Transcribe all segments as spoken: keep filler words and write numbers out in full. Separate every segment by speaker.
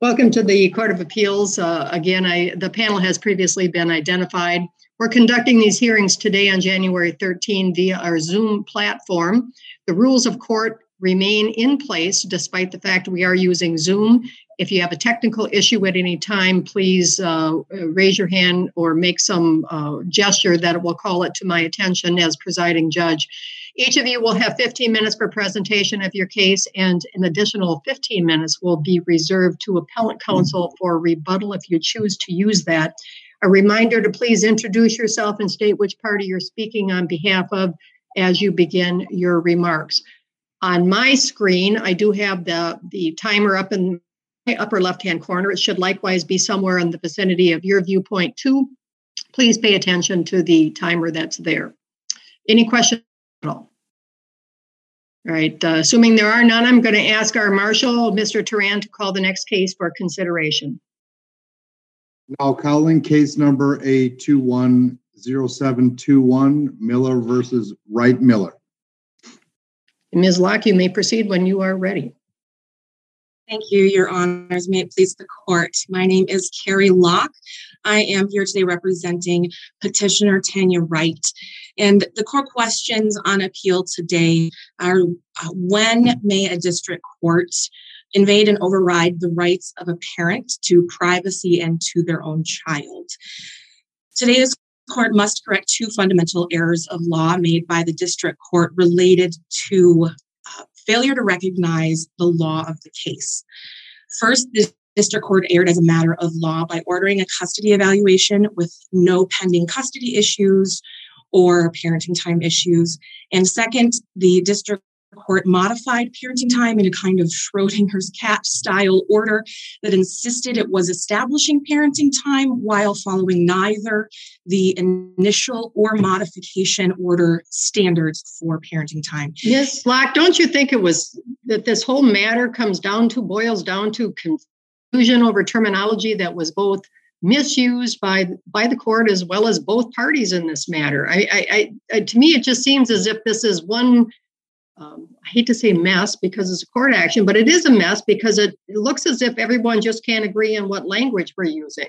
Speaker 1: Welcome to the Court of Appeals. Uh, again, I, the panel has previously been identified. We're conducting these hearings today on January thirteenth via our Zoom platform. The rules of court remain in place despite the fact we are using Zoom. If you have a technical issue at any time, please uh, raise your hand or make some uh, gesture that will call it to my attention as presiding judge. Each of you will have fifteen minutes for presentation of your case, and an additional fifteen minutes will be reserved to appellant counsel for rebuttal if you choose to use that. A reminder to please introduce yourself and state which party you're speaking on behalf of as you begin your remarks. On my screen, I do have the, the timer up in the upper left-hand corner. It should likewise be somewhere in the vicinity of your viewpoint too. Please pay attention to the timer that's there. Any questions at all? All right, uh, assuming there are none, I'm going to ask our marshal, Mister Turan, to call the next case for consideration.
Speaker 2: Now calling case number A two one zero seven two one, Miller versus Wright Miller.
Speaker 1: Miz Locke, you may proceed when you are ready.
Speaker 3: Thank you, Your Honors. May it please the court. My name is Carrie Locke. I am here today representing petitioner Tanya Wright. And the core questions on appeal today are uh, when may a district court invade and override the rights of a parent to privacy and to their own child? Today's court must correct two fundamental errors of law made by the district court related to uh, failure to recognize the law of the case. First, the district court erred as a matter of law by ordering a custody evaluation with no pending custody issues or parenting time issues. And second, the district court modified parenting time in a kind of Schrodinger's cat style order that insisted it was establishing parenting time while following neither the initial or modification order standards for parenting time.
Speaker 1: Miz Locke, don't you think it was that this whole matter comes down to, boils down to confusion over terminology that was both misused by by the court as well as both parties in this matter? I, I, I to me, it just seems as if this is one, um, I hate to say mess because it's a court action, but it is a mess because it, it looks as if everyone just can't agree on what language we're using.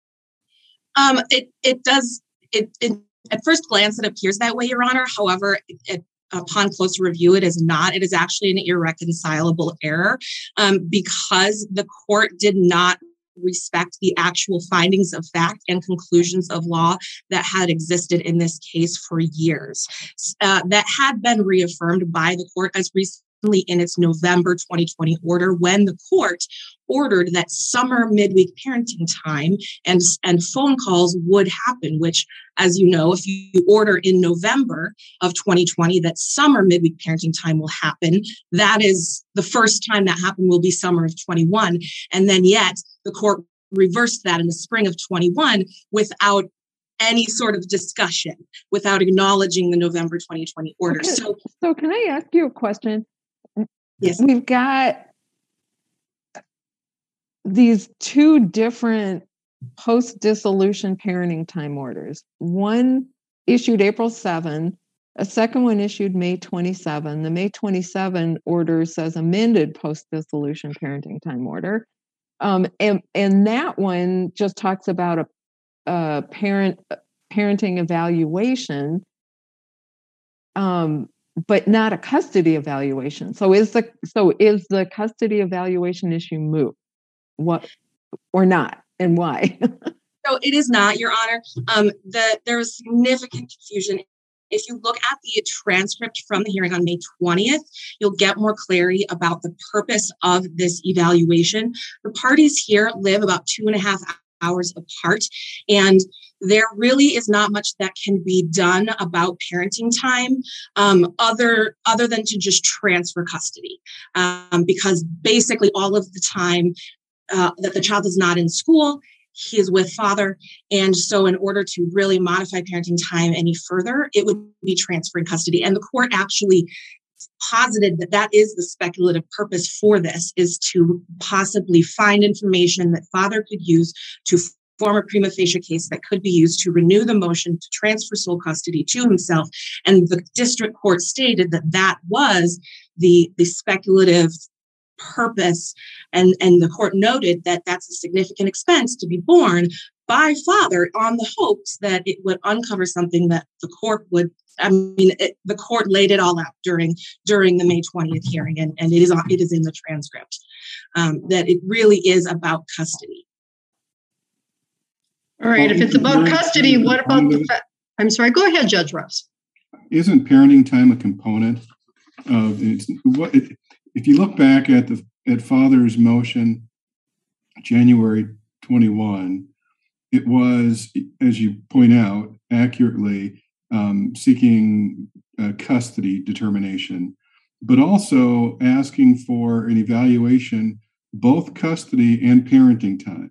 Speaker 3: Um, it it does, it, it at first glance, it appears that way, Your Honor. However, it, it upon closer review, it is not. It is actually an irreconcilable error um, because the court did not respect the actual findings of fact and conclusions of law that had existed in this case for years. Uh, that had been reaffirmed by the court as recently in its November twenty twenty order, when the court ordered that summer midweek parenting time and, and phone calls would happen, which, as you know, if you order in November of twenty twenty that summer midweek parenting time will happen, that is the first time that happened will be summer of twenty-one. And then yet the court reversed that in the spring of twenty-one without any sort of discussion, without acknowledging the November twenty twenty order.
Speaker 4: Okay.
Speaker 3: So,
Speaker 4: so can I ask you a question?
Speaker 3: Yes.
Speaker 4: We've got these two different post-dissolution parenting time orders. One issued April seventh, a second one issued May twenty-seventh. The May twenty-seventh order says amended post-dissolution parenting time order. Um, and, and that one just talks about a, a parent parenting evaluation, um, but not a custody evaluation. So is the so is the custody evaluation issue moot? What or not, and why?
Speaker 3: So it is not, Your Honor. Um, the, there was significant confusion. If you look at the transcript from the hearing on May twentieth, you'll get more clarity about the purpose of this evaluation. The parties here live about two and a half hours apart, and there really is not much that can be done about parenting time um, other, other than to just transfer custody, um, because basically all of the time uh, that the child is not in school, he is with father. And so in order to really modify parenting time any further, it would be transferring custody. And the court actually posited that that is the speculative purpose for this, is to possibly find information that father could use to form a prima facie case that could be used to renew the motion to transfer sole custody to himself. And the district court stated that that was the, the speculative purpose, and, and the court noted that that's a significant expense to be borne by father on the hopes that it would uncover something that the court would, I mean, it, the court laid it all out during during the May twentieth hearing, and, and it is it is in the transcript, um, that it really is about custody.
Speaker 1: All right, if it's about custody, what about the fa- I'm sorry, go ahead, Judge Ross.
Speaker 5: Isn't parenting time a component of it's what it, if you look back at the at father's motion January twenty-first, it was, as you point out accurately, um, seeking uh, custody determination, but also asking for an evaluation, both custody and parenting time.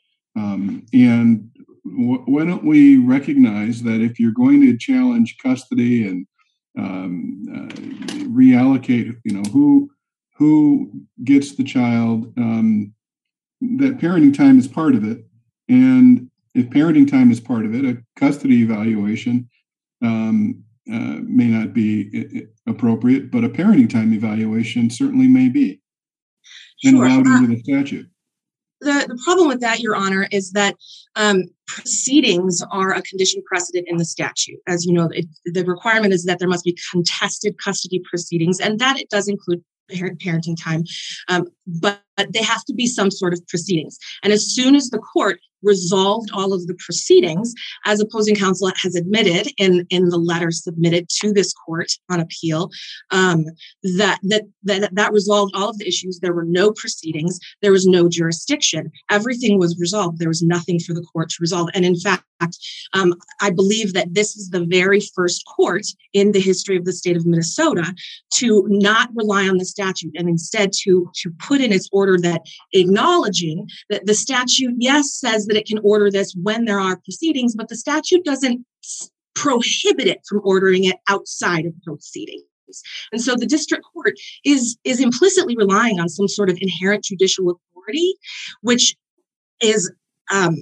Speaker 5: Um, and w- why don't we recognize that if you're going to challenge custody and um, uh, reallocate, you know, who who gets the child, um, that parenting time is part of it. And if parenting time is part of it, a custody evaluation um, uh, may not be appropriate, but a parenting time evaluation certainly may be, and
Speaker 3: Sure.
Speaker 5: allowed
Speaker 3: Uh,
Speaker 5: under the statute.
Speaker 3: The, the problem with that, Your Honor, is that um, proceedings are a condition precedent in the statute. As you know, it, the requirement is that there must be contested custody proceedings, and that it does include parent, parenting time, um, but, but they have to be some sort of proceedings. And as soon as the court resolved all of the proceedings, as opposing counsel has admitted in, in the letter submitted to this court on appeal, um, that, that, that, that resolved all of the issues. There were no proceedings. There was no jurisdiction. Everything was resolved. There was nothing for the court to resolve. And in fact, um, I believe that this is the very first court in the history of the state of Minnesota to not rely on the statute and instead to, to put in its order that acknowledging that the statute, yes, says that it can order this when there are proceedings, but the statute doesn't prohibit it from ordering it outside of proceedings. And so the district court is, is implicitly relying on some sort of inherent judicial authority, which is um,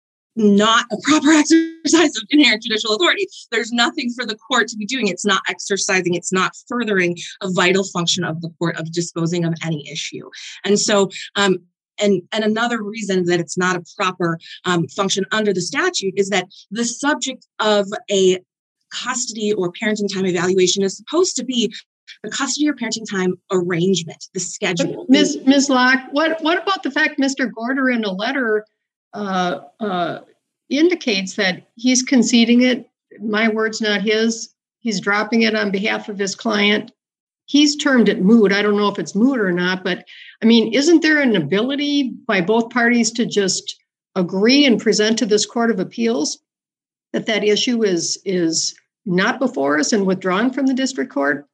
Speaker 3: not a proper exercise of inherent judicial authority. There's nothing for the court to be doing. It's not exercising, it's not furthering a vital function of the court of disposing of any issue. And so, um, And, and another reason that it's not a proper um, function under the statute is that the subject of a custody or parenting time evaluation is supposed to be the custody or parenting time arrangement, the schedule.
Speaker 1: Miz Miz Locke, what, what about the fact Mister Gorder in a letter uh, uh, indicates that he's conceding it, my words, not his, he's dropping it on behalf of his client. He's termed it moot. I don't know if it's moot or not, but I mean, isn't there an ability by both parties to just agree and present to this Court of Appeals that that issue is is not before us and withdrawn from the district court?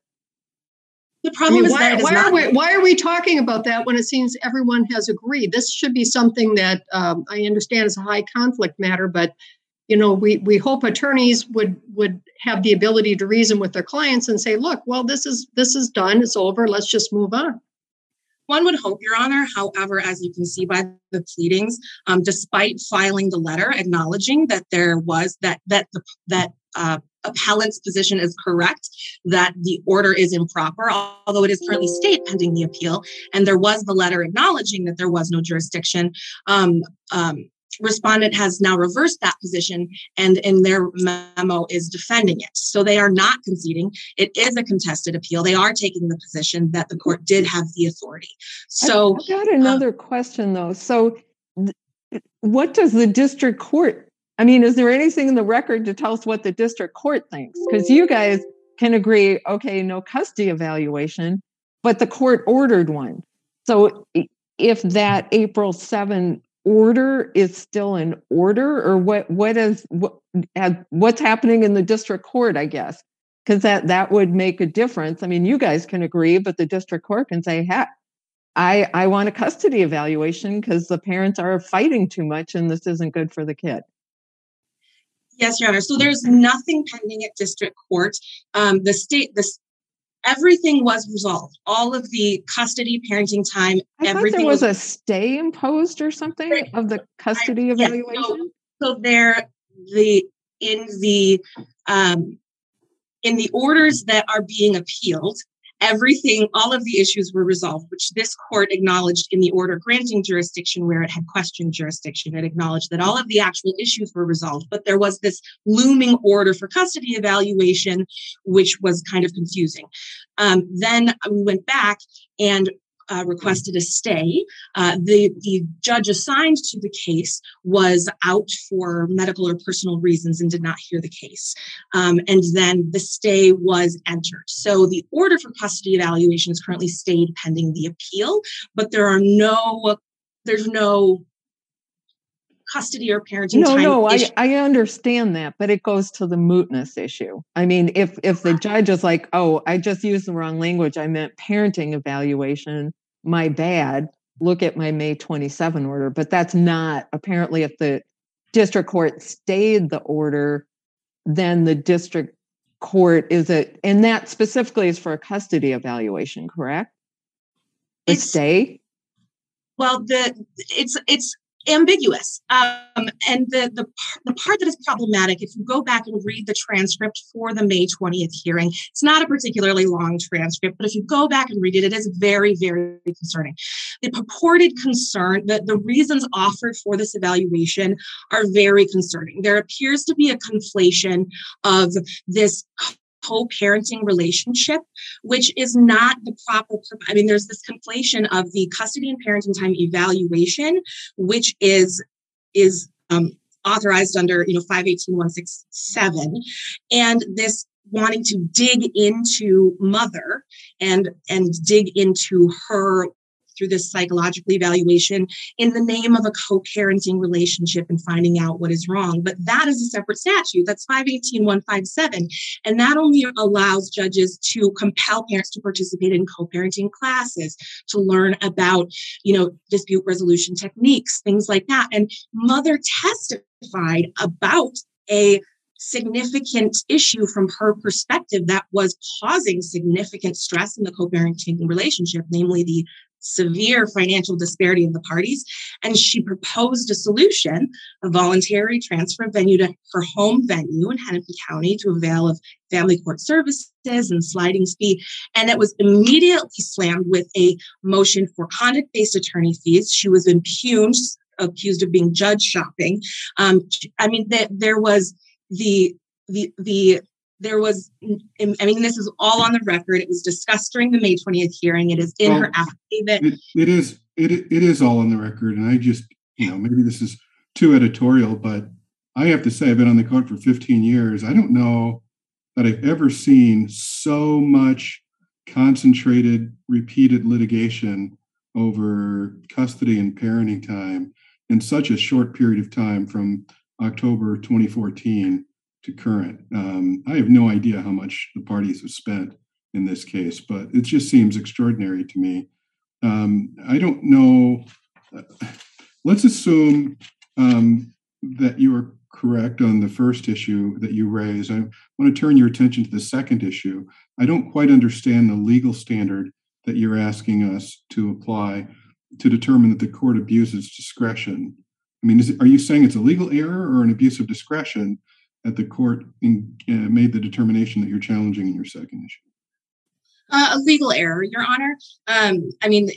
Speaker 3: The problem I mean,
Speaker 1: is
Speaker 3: why,
Speaker 1: that it
Speaker 3: why,
Speaker 1: is
Speaker 3: are
Speaker 1: not-
Speaker 3: we,
Speaker 1: why are we talking about that when it seems everyone has agreed? This should be something that um, I understand is a high conflict matter, but you know, we we hope attorneys would would have the ability to reason with their clients and say, look, well, this is this is done, it's over, let's just move on.
Speaker 3: One would hope, Your Honor. However, as you can see by the pleadings, um, despite filing the letter acknowledging that there was that that the, that uh, appellant's position is correct, that the order is improper, although it is currently stayed pending the appeal, and there was the letter acknowledging that there was no jurisdiction. Um, um, Respondent has now reversed that position and in their memo is defending it. So they are not conceding. It is a contested appeal. They are taking the position that the court did have the authority. So
Speaker 4: I've got another uh, question though. So th- what does the district court, I mean, is there anything in the record to tell us what the district court thinks? Because you guys can agree, okay, no custody evaluation, but the court ordered one. So if that April seventh order is still in order, or what what is what what's happening in the district court, I guess, because that that would make a difference. I mean, you guys can agree, but the district court can say, hey, I I want a custody evaluation because the parents are fighting too much and this isn't good for the kid.
Speaker 3: Yes, Your Honor. So there's nothing pending at district court. Um, the state this Everything was resolved. All of the custody, parenting time,
Speaker 4: I
Speaker 3: everything.
Speaker 4: Thought there was,
Speaker 3: was
Speaker 4: a stay imposed or something right. of the custody I, evaluation.
Speaker 3: Yes, so, so there, the in the um, in the orders that are being appealed everything, all of the issues were resolved, which this court acknowledged in the order granting jurisdiction where it had questioned jurisdiction. It acknowledged that all of the actual issues were resolved, but there was this looming order for custody evaluation, which was kind of confusing. Um, then we went back and Uh, requested a stay. Uh, the, the judge assigned to the case was out for medical or personal reasons and did not hear the case. Um, and then the stay was entered. So the order for custody evaluation is currently stayed pending the appeal, but there are no, there's no custody or parenting
Speaker 4: No,
Speaker 3: time
Speaker 4: no, I,
Speaker 3: issue.
Speaker 4: I understand that, but it goes to the mootness issue. I mean, if if the judge is like, oh, I just used the wrong language, I meant parenting evaluation, my bad, look at my May twenty-seventh order. But that's not, apparently, if the district court stayed the order, then the district court is a, and that specifically is for a custody evaluation, correct? A
Speaker 3: It's-
Speaker 4: stay?
Speaker 3: Well, the it's it's ambiguous, um, and the the the part that is problematic, if you go back and read the transcript for the May twentieth hearing, it's not a particularly long transcript, but if you go back and read it, it is very, very concerning. The purported concern, the, the reasons offered for this evaluation are very concerning. There appears to be a conflation of this co-parenting relationship, which is not the proper, I mean, there's this conflation of the custody and parenting time evaluation, which is, is um, authorized under, you know, five eighteen one sixty-seven, and this wanting to dig into mother and, and dig into her through this psychological evaluation in the name of a co-parenting relationship and finding out what is wrong. But that is a separate statute. That's five eighteen one fifty-seven. And that only allows judges to compel parents to participate in co-parenting classes, to learn about, you know, dispute resolution techniques, things like that. And mother testified about a significant issue from her perspective that was causing significant stress in the co-parenting relationship, namely the severe financial disparity of the parties. And she proposed a solution, a voluntary transfer of venue to her home venue in Hennepin County to avail of family court services and sliding fee. And it was immediately slammed with a motion for conduct-based attorney fees. She was impugned, accused of being judge shopping. Um, I mean, that there was the, the, the, There was, I mean, this is all on the record. It was discussed during the May twentieth hearing. It is in
Speaker 5: Well,
Speaker 3: her affidavit.
Speaker 5: It, it is it it is all on the record, and I just, you know, maybe this is too editorial, but I have to say I've been on the court for fifteen years. I don't know that I've ever seen so much concentrated, repeated litigation over custody and parenting time in such a short period of time, from October twenty fourteen to current. Um, I have no idea how much the parties have spent in this case, but it just seems extraordinary to me. Um, I don't know. Uh, let's assume um, that you are correct on the first issue that you raised. I want to turn your attention to the second issue. I don't quite understand the legal standard that you're asking us to apply to determine that the court abuses discretion. I mean, is it, are you saying it's a legal error or an abuse of discretion that the court in, uh, made the determination that you're challenging in your second issue?
Speaker 3: Uh, a legal error, Your Honor. Um, I mean,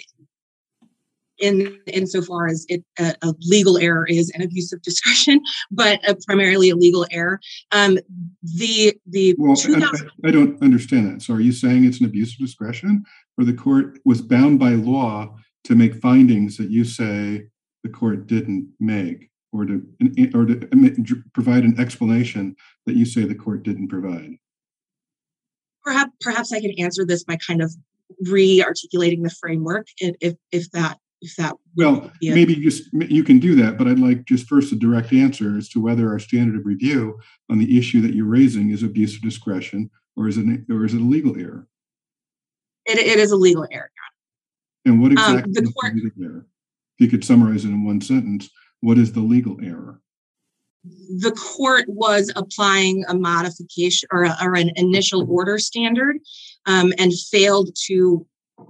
Speaker 3: in insofar as it uh, a legal error is an abuse of discretion, but uh, primarily a legal error. Um, the the
Speaker 5: Well,
Speaker 3: two thousand
Speaker 5: I, I don't understand that. So are you saying it's an abuse of discretion, or the court was bound by law to make findings that you say the court didn't make, or to or to provide an explanation that you say the court didn't provide?
Speaker 3: Perhaps perhaps I can answer this by kind of re-articulating the framework, if if that if that
Speaker 5: well maybe just you can do that, but I'd like just first a direct answer as to whether our standard of review on the issue that you're raising is abuse of discretion, or is it or is it a legal error?
Speaker 3: It, it is a legal error.
Speaker 5: And what exactly
Speaker 3: um, the
Speaker 5: is
Speaker 3: court,
Speaker 5: the legal error? If you could summarize it in one sentence, what is the legal error?
Speaker 3: The court was applying a modification or, or an initial order standard, um, and failed to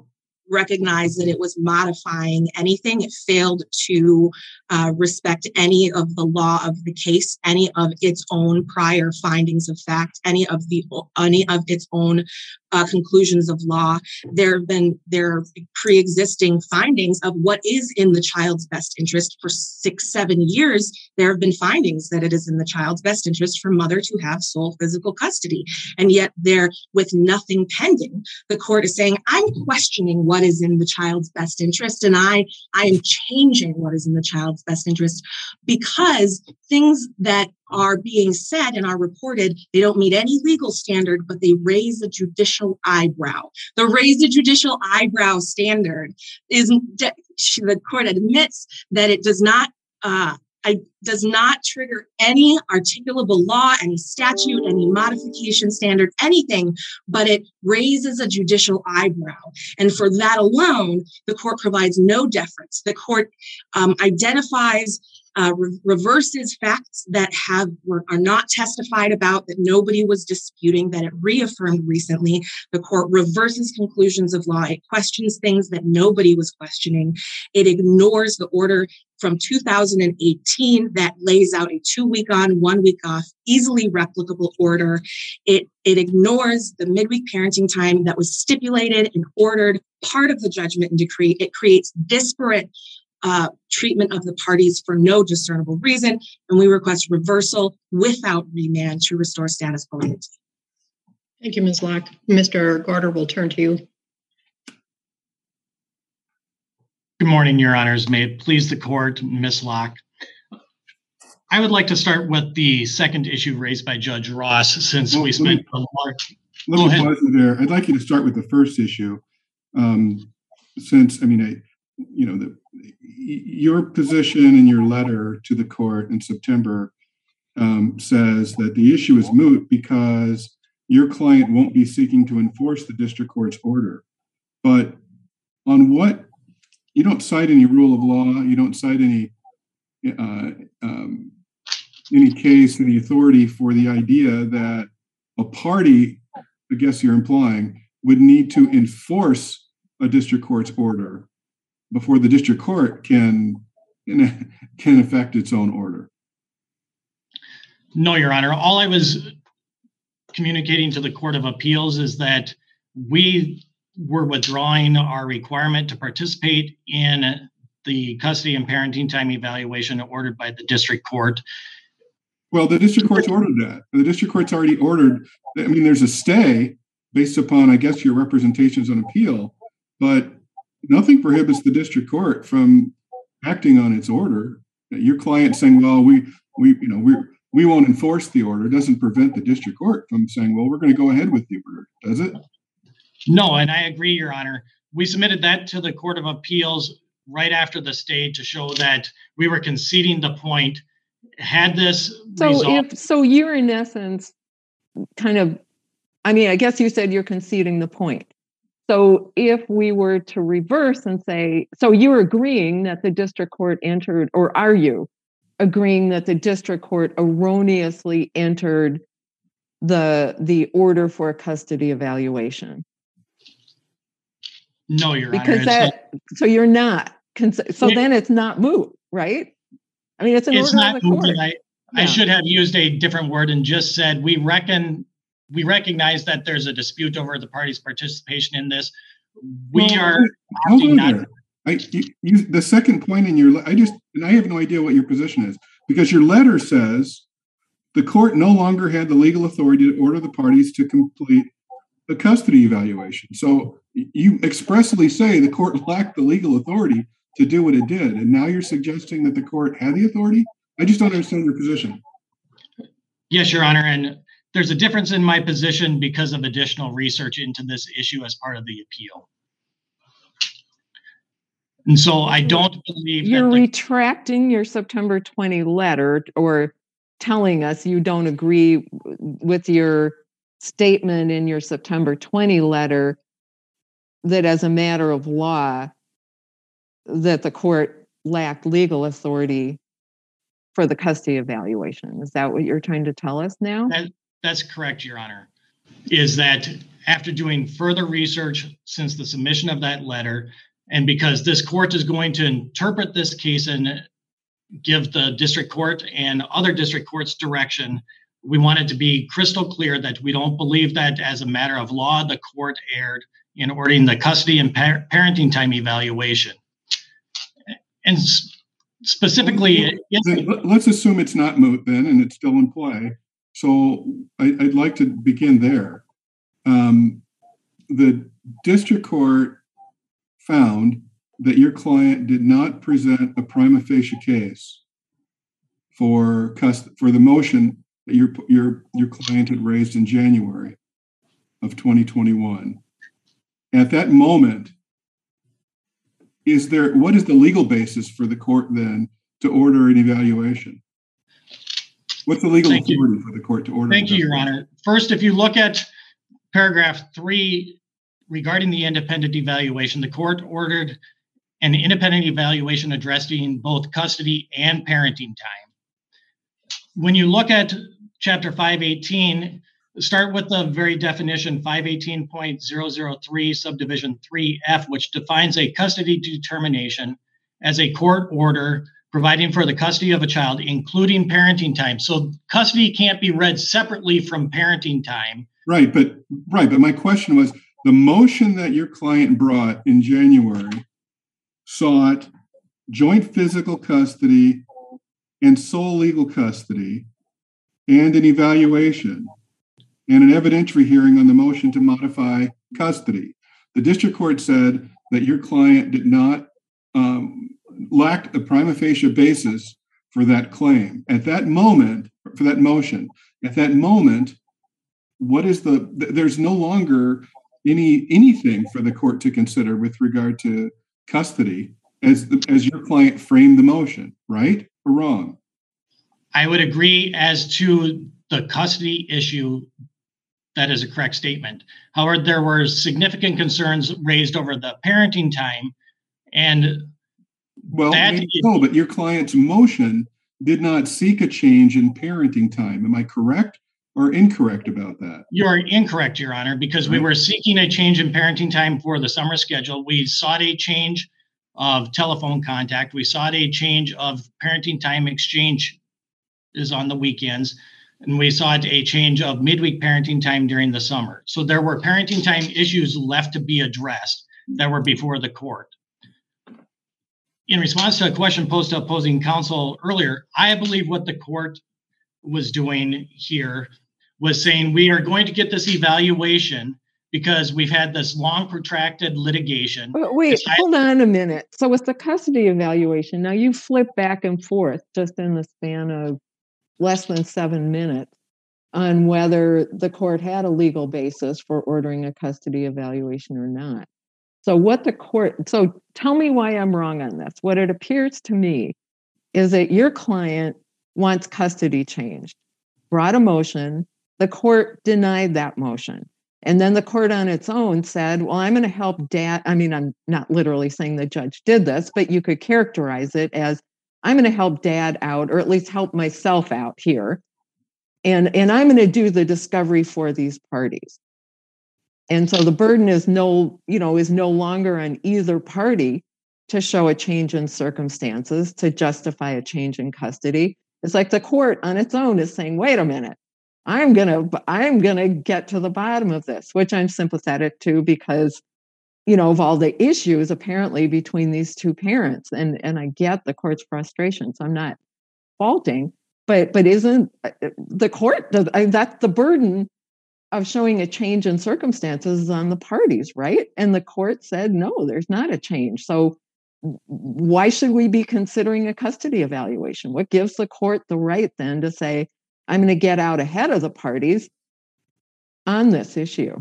Speaker 3: recognize that it was modifying anything. It failed to uh, respect any of the law of the case, any of its own prior findings of fact, any of the any of its own uh, conclusions of law. There have been their pre-existing findings of what is in the child's best interest for six, seven years. There have been findings that it is in the child's best interest for mother to have sole physical custody, and yet there, with nothing pending, the court is saying, I'm questioning what is in the child's best interest, and I, I am changing what is in the child's best interest because things that are being said and are reported, they don't meet any legal standard, but they raise a judicial eyebrow. The raise a judicial eyebrow standard is, the court admits that it does not uh, I, does not trigger any articulable law, any statute, any modification standard, anything, but it raises a judicial eyebrow. And for that alone, the court provides no deference. The court um, identifies Uh, re- reverses facts that have were, are not testified about, that nobody was disputing, that it reaffirmed recently. The court reverses conclusions of law. It questions things that nobody was questioning. It ignores the order from two thousand eighteen that lays out a two-week on, one-week off, easily replicable order. It, it ignores the midweek parenting time that was stipulated and ordered, part of the judgment and decree. It creates disparate Uh, treatment of the parties for no discernible reason, and we request reversal without remand to restore status quo ante.
Speaker 1: Thank you, Miz Locke. Mister Gorder, will turn to you.
Speaker 6: Good morning, Your Honors. May it please the court, Miz Locke. I would like to start with the second issue raised by Judge Ross, since
Speaker 5: well,
Speaker 6: we spent
Speaker 5: a
Speaker 6: lot.
Speaker 5: Let me pause you there. I'd like you to start with the first issue, um, since I mean, I, you know, the, your position in your letter to the court in September um, says that the issue is moot because your client won't be seeking to enforce the district court's order. But on what, you don't cite any rule of law, you don't cite any uh, um, any case, any authority for the idea that a party, I guess you're implying, would need to enforce a district court's order before the district court can can affect its own order.
Speaker 6: No, Your Honor. All I was communicating to the Court of Appeals is that we were withdrawing our requirement to participate in the custody and parenting time evaluation ordered by the district court.
Speaker 5: Well, the district court's ordered that. The district court's already ordered. I mean, there's a stay based upon, I guess, your representations on appeal, but nothing prohibits the district court from acting on its order. Your client saying, well, we, we, you know, we we won't enforce the order doesn't prevent the district court from saying, well, we're going to go ahead with the order, does it?
Speaker 6: No, and I agree, Your Honor. We submitted that to the Court of Appeals right after the stay to show that we were conceding the point. Had this
Speaker 4: so
Speaker 6: resolved-
Speaker 4: if so, you're in essence kind of, I mean, I guess you said you're conceding the point. So if we were to reverse and say, so you're agreeing that the district court entered, or are you agreeing that the district court erroneously entered the the order for a custody evaluation?
Speaker 6: No, Your Honor.
Speaker 4: Because that, so you're not, so
Speaker 6: Yeah.
Speaker 4: then it's not moot, right? I mean, it's an
Speaker 6: It's
Speaker 4: order
Speaker 6: not
Speaker 4: of the court.
Speaker 6: moving. I,
Speaker 4: Yeah.
Speaker 6: I should have used a different word and just said we reckon we recognize that there's a dispute over the parties' participation in this. We
Speaker 5: Well,
Speaker 6: are
Speaker 5: hold
Speaker 6: opting
Speaker 5: on
Speaker 6: not.
Speaker 5: there. I, you, you, the second point in your, le- I just, and I have no idea what your position is, because your letter says the court no longer had the legal authority to order the parties to complete the custody evaluation. So you expressly say the court lacked the legal authority to do what it did, and now you're suggesting that the court had the authority? I just don't understand your position.
Speaker 6: Yes, Your Honor, and there's a difference in my position because of additional research into this issue as part of the appeal. And so I don't believe
Speaker 4: You're
Speaker 6: that the,
Speaker 4: retracting your September twentieth letter, or telling us you don't agree with your statement in your September twentieth letter that as a matter of law, that the court lacked legal authority for the custody evaluation. Is that what you're trying to tell us now?
Speaker 6: that, that's correct, Your Honor. is that after doing further research since the submission of that letter, and because this court is going to interpret this case and give the district court and other district courts direction, we wanted to be crystal clear that we don't believe that as a matter of law, the court erred in ordering the custody and par- parenting time evaluation. And s- specifically,
Speaker 5: let's assume it's not moot then, and it's still in play. So I, I'd like to begin there. Um, the district court found that your client did not present a prima facie case for cust- for the motion that your your your client had raised in January of twenty twenty-one. At that moment, is there what is the legal basis for the court then to order an evaluation? What's the legal
Speaker 6: Thank
Speaker 5: authority
Speaker 6: you.
Speaker 5: for the court to order?
Speaker 6: Thank you, Your Honor. First, if you look at paragraph three regarding the independent evaluation, the court ordered an independent evaluation addressing both custody and parenting time. When you look at chapter five eighteen, start with the very definition, five eighteen point zero zero three subdivision three F, which defines a custody determination as a court order providing for the custody of a child, including parenting time. So custody can't be read separately from parenting time.
Speaker 5: Right, but right, but my question was the motion that your client brought in January sought joint physical custody and sole legal custody and an evaluation and an evidentiary hearing on the motion to modify custody. The district court said that your client did not um, lacked a prima facie basis for that claim. At that moment, for that motion, at that moment, what is the, there's no longer any anything for the court to consider with regard to custody as the, as your client framed the motion, right or wrong?
Speaker 6: I would agree as to the custody issue. That is a correct statement. However, there were significant concerns raised over the parenting time, and
Speaker 5: well,
Speaker 6: that
Speaker 5: no, but your client's motion did not seek a change in parenting time. Am I correct or incorrect about that?
Speaker 6: You are incorrect, Your Honor, because we were seeking a change in parenting time for the summer schedule. We sought a change of telephone contact. We sought a change of parenting time exchange is on the weekends. And we sought a change of midweek parenting time during the summer. So there were parenting time issues left to be addressed that were before the court. In response to a question posed to opposing counsel earlier, I believe what the court was doing here was saying we are going to get this evaluation because we've had this long protracted litigation.
Speaker 4: But wait,
Speaker 6: It's
Speaker 4: hold on a minute. So with the custody evaluation, now you flip back and forth just in the span of less than seven minutes on whether the court had a legal basis for ordering a custody evaluation or not. So what the court, so tell me why I'm wrong on this. What it appears to me is that your client wants custody changed, brought a motion, the court denied that motion. And then the court on its own said, well, I'm going to help dad. I mean, I'm not literally saying the judge did this, but you could characterize it as I'm going to help dad out, or at least help myself out here. And, and I'm going to do the discovery for these parties. And so the burden is no, you know, is no longer on either party to show a change in circumstances to justify a change in custody. It's like the court on its own is saying, wait a minute, I'm going to, I'm going to get to the bottom of this, which I'm sympathetic to because, you know, of all the issues apparently between these two parents. And, and I get the court's frustration, so I'm not faulting, but, but isn't the court, does, I, that's the burden of showing a change in circumstances on the parties, right? And the court said, no, there's not a change. So why should we be considering a custody evaluation? What gives the court the right then to say, I'm going to get out ahead of the parties on this issue?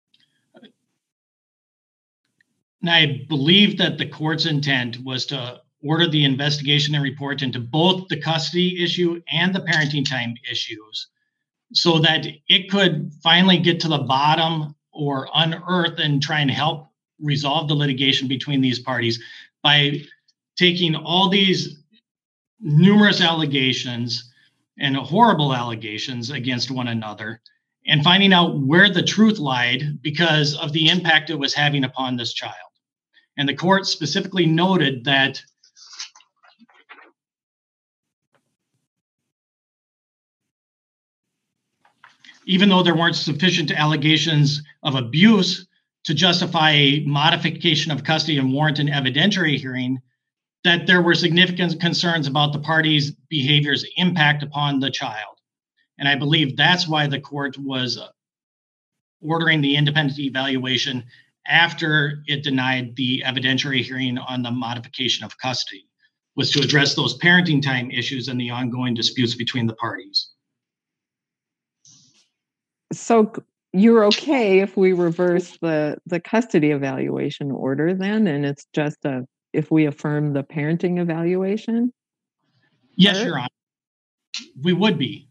Speaker 6: And I believe that the court's intent was to order the investigation and report into both the custody issue and the parenting time issues so that it could finally get to the bottom or unearth and try and help resolve the litigation between these parties by taking all these numerous allegations and horrible allegations against one another and finding out where the truth lied because of the impact it was having upon this child. And the court specifically noted that even though there weren't sufficient allegations of abuse to justify a modification of custody and warrant an evidentiary hearing, that there were significant concerns about the parties' behavior's impact upon the child. And I believe that's why the court was ordering the independent evaluation after it denied the evidentiary hearing on the modification of custody, was to address those parenting time issues and the ongoing disputes between the parties.
Speaker 4: So you're okay if we reverse the, the custody evaluation order then, and it's just a, if we affirm the parenting evaluation?
Speaker 6: Yes,
Speaker 4: Or?
Speaker 6: Your Honor. We would be.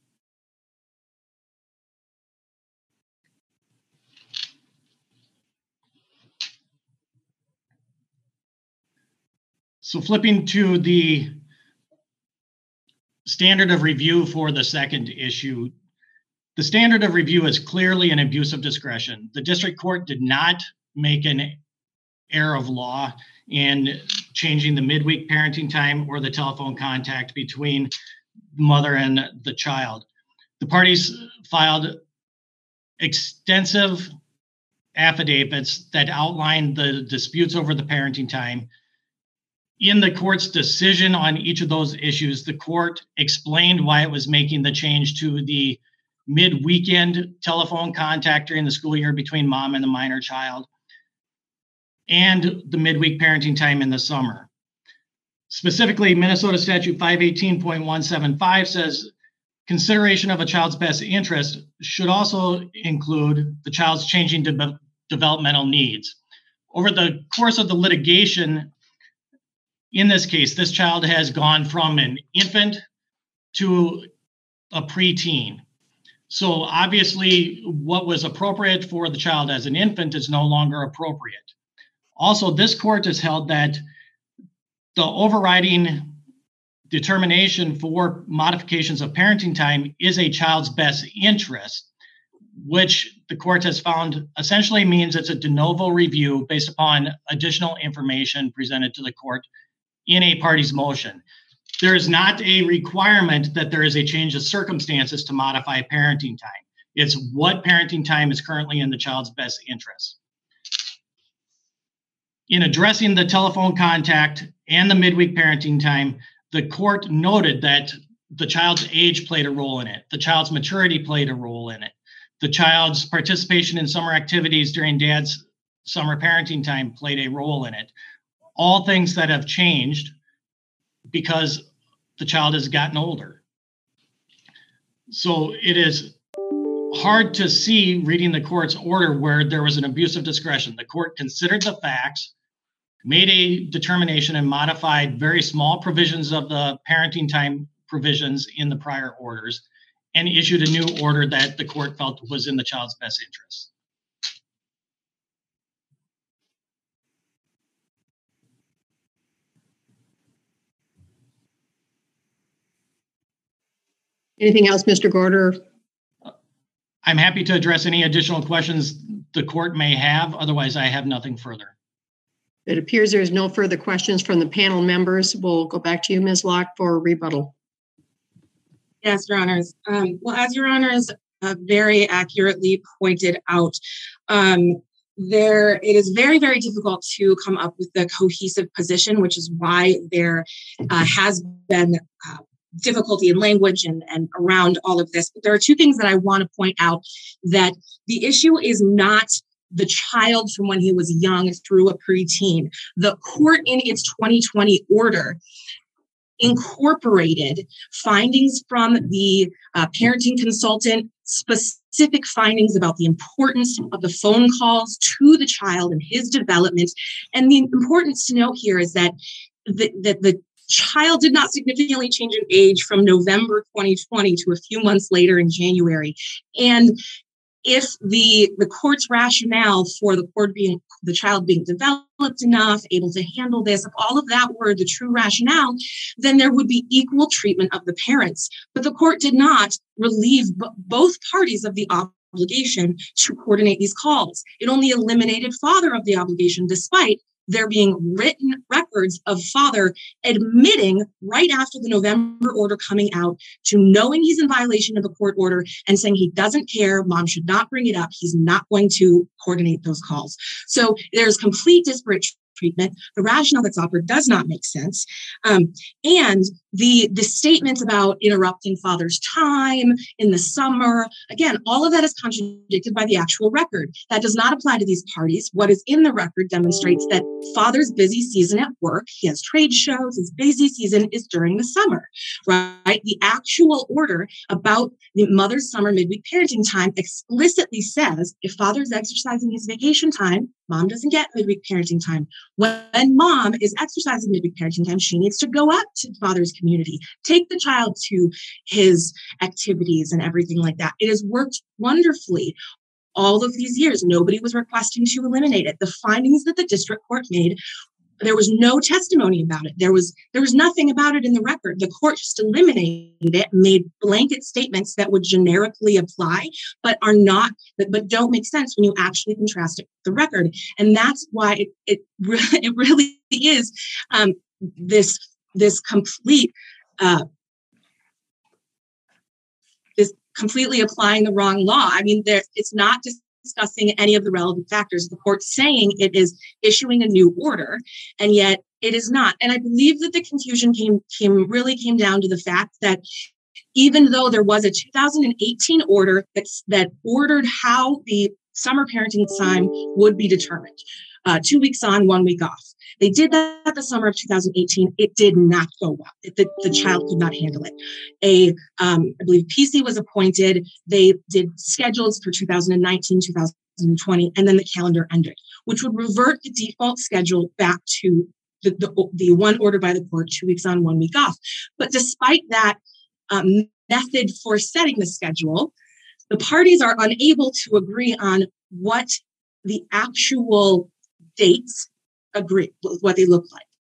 Speaker 6: So flipping to the standard of review for the second issue, the standard of review is clearly an abuse of discretion. The district court did not make an error of law in changing the midweek parenting time or the telephone contact between mother and the child. The parties filed extensive affidavits that outlined the disputes over the parenting time. In the court's decision on each of those issues, the court explained why it was making the change to the mid-weekend telephone contact during the school year between mom and the minor child, and the midweek parenting time in the summer. Specifically, Minnesota Statute five eighteen point one seven five says consideration of a child's best interest should also include the child's changing de- developmental needs. Over the course of the litigation, in this case, this child has gone from an infant to a preteen. So obviously, what was appropriate for the child as an infant is no longer appropriate. Also, this court has held that the overriding determination for modifications of parenting time is a child's best interest, which the court has found essentially means it's a de novo review based upon additional information presented to the court in a party's motion. There is not a requirement that there is a change of circumstances to modify parenting time. It's what parenting time is currently in the child's best interest. In addressing the telephone contact and the midweek parenting time, the court noted that the child's age played a role in it. The child's maturity played a role in it. The child's participation in summer activities during dad's summer parenting time played a role in it. All things that have changed because the child has gotten older. So it is hard to see reading the court's order where there was an abuse of discretion. The court considered the facts, made a determination, and modified very small provisions of the parenting time provisions in the prior orders, and issued a new order that the court felt was in the child's best interest.
Speaker 1: Anything else, Mister Gorder?
Speaker 6: I'm happy to address any additional questions the court may have. Otherwise, I have nothing further.
Speaker 1: It appears there's no further questions from the panel members. We'll go back to you, Miz Locke, for rebuttal.
Speaker 3: Yes, Your Honors. Um, well, as Your Honors uh, very accurately pointed out, um, there it is very, very difficult to come up with a cohesive position, which is why there uh, has been uh, difficulty in language and, and around all of this. But there are two things that I want to point out: that the issue is not the child from when he was young through a preteen. The court in its twenty twenty order incorporated findings from the uh, parenting consultant, specific findings about the importance of the phone calls to the child and his development. And the importance to note here is that the, that the child did not significantly change in age from November twenty twenty to a few months later in January. And if the, the court's rationale for the court being, the child being developed enough, able to handle this, if all of that were the true rationale, then there would be equal treatment of the parents. But the court did not relieve b- both parties of the obligation to coordinate these calls. It only eliminated father of the obligation, despite there being written records of father admitting right after the November order coming out to knowing he's in violation of the court order and saying he doesn't care, mom should not bring it up, he's not going to coordinate those calls. So there's complete disparate treatment. The rationale that's offered does not make sense. Um, and the, the statements about interrupting father's time in the summer, again, all of that is contradicted by the actual record. That does not apply to these parties. What is in the record demonstrates that father's busy season at work, he has trade shows, his busy season is during the summer, right? The actual order about the mother's summer midweek parenting time explicitly says if father's exercising his vacation time, mom doesn't get midweek parenting time. When mom is exercising midweek parenting time, she needs to go up to father's community, take the child to his activities and everything like that. It has worked wonderfully all of these years. Nobody was requesting to eliminate it. The findings that the district court made, there was no testimony about it. There was there was nothing about it in the record. The court just eliminated it, made blanket statements that would generically apply, but are not, but don't make sense when you actually contrast it with the record. And that's why it it, really, it really is um, this this complete uh, this completely applying the wrong law. I mean, there it's not just discussing any of the relevant factors. The court's saying it is issuing a new order, and yet it is not. And I believe that the confusion came, came really came down to the fact that even though there was a two thousand eighteen order that's, that ordered how the summer parenting time would be determined, uh, two weeks on, one week off. They did that the summer of two thousand eighteen. It did not go well. The, the child could not handle it. A, um, I believe P C was appointed. They did schedules for two thousand nineteen, two thousand twenty, and then the calendar ended, which would revert the default schedule back to the, the, the one ordered by the court, two weeks on, one week off. But despite that um, method for setting the schedule, the parties are unable to agree on what the actual dates agree, what they look like.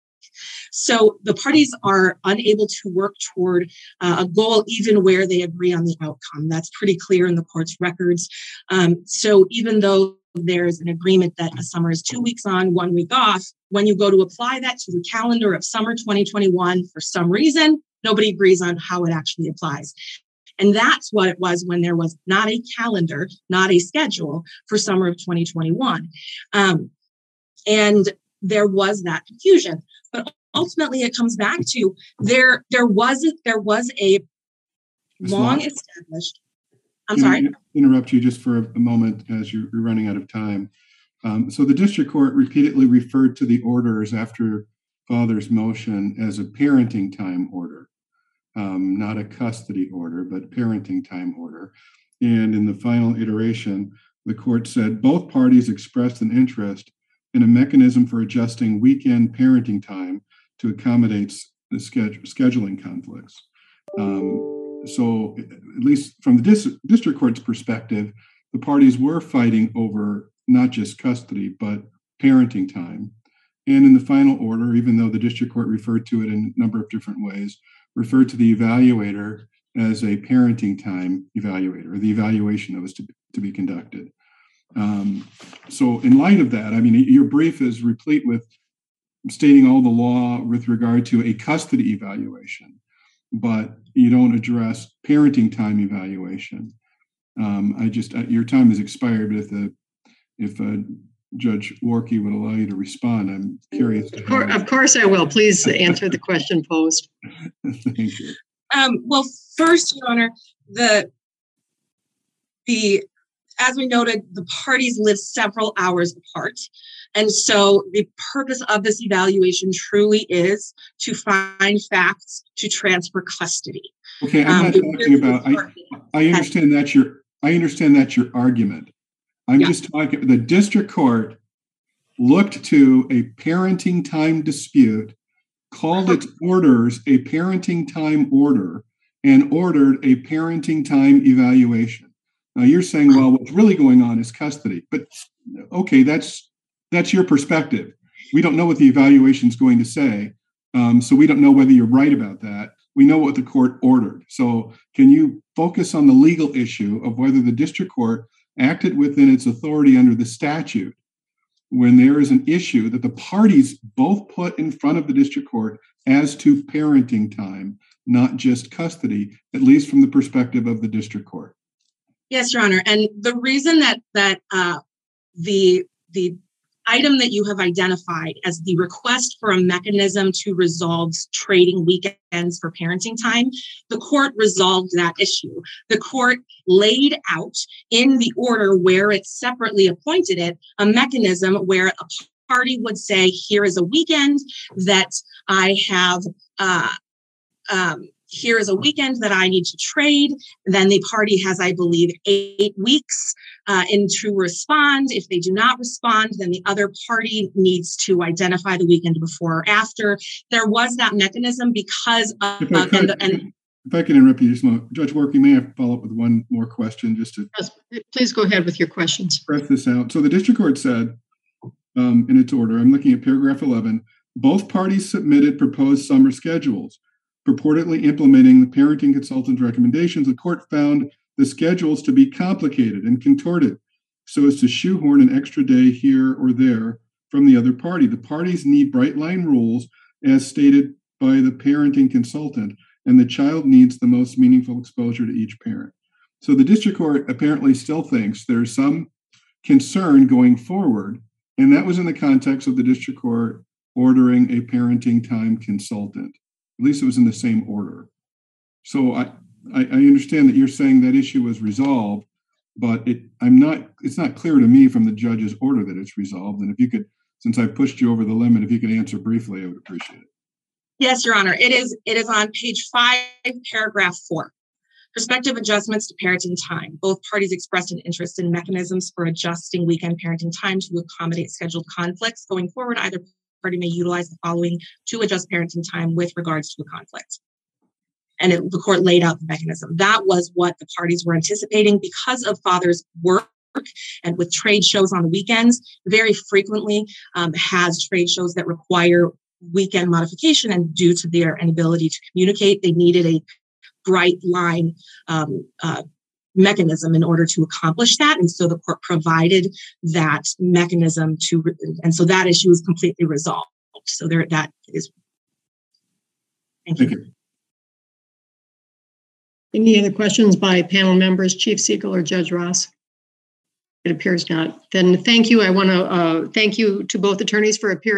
Speaker 3: So the parties are unable to work toward uh, a goal even where they agree on the outcome. That's pretty clear in the court's records. Um, so even though there's an agreement that a summer is two weeks on, one week off, when you go to apply that to the calendar of summer twenty twenty-one, for some reason, nobody agrees on how it actually applies. And that's what it was when there was not a calendar, not a schedule for summer of twenty twenty-one. Um, and there was that confusion. But ultimately, it comes back to there, there was a, there was a long established. I'm
Speaker 5: Can
Speaker 3: sorry.
Speaker 5: I interrupt you just for a moment as you're running out of time. Um, so the district court repeatedly referred to the orders after father's motion as a parenting time order, um, not a custody order, but parenting time order. And in the final iteration, the court said both parties expressed an interest in a mechanism for adjusting weekend parenting time to accommodate the schedule, scheduling conflicts. Um, so at least from the dis- district court's perspective, the parties were fighting over not just custody, but parenting time. And in the final order, even though the district court referred to it in a number of different ways, referred to the evaluator as a parenting time evaluator, or the evaluation that was to, to be conducted. Um, so in light of that, I mean, your brief is replete with stating all the law with regard to a custody evaluation, but you don't address parenting time evaluation. Um, I just, uh, your time has expired. If the, if uh, Judge Warkey would allow you to respond, I'm curious.
Speaker 1: Of course, of course I will. Please answer the question posed.
Speaker 5: Thank you.
Speaker 3: Um, well, first, Your Honor, the the as we noted, the parties live several hours apart. And so the purpose of this evaluation truly is to find facts to transfer custody.
Speaker 5: Okay, I'm not um, talking about, I, I understand that's your, I understand that's your argument. I'm yeah. just talking, the district court looked to a parenting time dispute, called its orders a parenting time order, and ordered a parenting time evaluation. Now you're saying, well, what's really going on is custody, but okay, that's that's your perspective. We don't know what the evaluation is going to say, um, so we don't know whether you're right about that. We know what the court ordered. So can you focus on the legal issue of whether the district court acted within its authority under the statute when there is an issue that the parties both put in front of the district court as to parenting time, not just custody, at least from the perspective of the district court.
Speaker 3: Yes, Your Honor. And the reason that that uh, the the item that you have identified as the request for a mechanism to resolve trading weekends for parenting time, the court resolved that issue. The court laid out in the order where it separately appointed it a mechanism where a party would say, here is a weekend that I have, uh, um, here is a weekend that I need to trade. Then the party has, I believe, eight weeks uh, in to respond. If they do not respond, then the other party needs to identify the weekend before or after. There was that mechanism because of,
Speaker 5: If I could,
Speaker 3: and, and,
Speaker 5: if I can interrupt you just a moment, Judge Workey, may I follow up with one more question just to
Speaker 1: Yes, please go ahead with your questions.
Speaker 5: press this out. So the district court said, um, in its order, I'm looking at paragraph eleven, both parties submitted proposed summer schedules. Purportedly implementing the parenting consultant's recommendations, the court found the schedules to be complicated and contorted so as to shoehorn an extra day here or there from the other party. The parties need bright line rules as stated by the parenting consultant, and the child needs the most meaningful exposure to each parent. So the district court apparently still thinks there's some concern going forward, and that was in the context of the district court ordering a parenting time consultant. At least it was in the same order. So I, I, I understand that you're saying that issue was resolved, but it I'm not it's not clear to me from the judge's order that it's resolved. And if you could, since I pushed you over the limit, if you could answer briefly, I would appreciate it.
Speaker 3: yes, Your Honor, it is it is on page five, paragraph four. Prospective adjustments to parenting time. Both parties expressed an interest in mechanisms for adjusting weekend parenting time to accommodate scheduled conflicts. Going forward, either party may utilize the following to adjust parenting time with regards to a conflict. And it, the court laid out the mechanism. That was what the parties were anticipating because of father's work and with trade shows on the weekends, very frequently um, has trade shows that require weekend modification, and due to their inability to communicate, they needed a bright line um, uh, mechanism in order to accomplish that. And so the court provided that mechanism to, and so that issue is completely resolved. So there, that is, thank you.
Speaker 5: Thank you.
Speaker 1: Any other questions by panel members, Chief Siegel or Judge Ross? It appears not. Then thank you. I want to uh, thank you to both attorneys for appearing.